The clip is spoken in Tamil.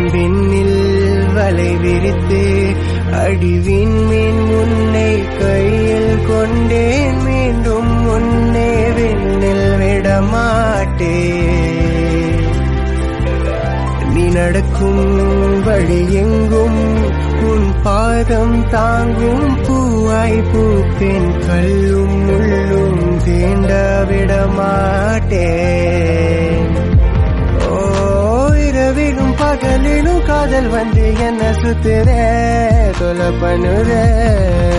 விண்ணில் வலை விரித்து அடிவின் மீன் முன்னை கையில் கொண்டேன் மீண்டும் முன்னே விண்ணில் விடமாட்டேன் நீ நடக்கும் வழி எங்கும் உன் பாதம் தாங்கும் பூவாய் பூப்பேன் கல்லும் முள்ளும் தீண்ட விடமாட்டேன் ஓ இரவிலும் பகலிலும் காதல் வந்து என்ன சுத்துற தொலை பண்ணுற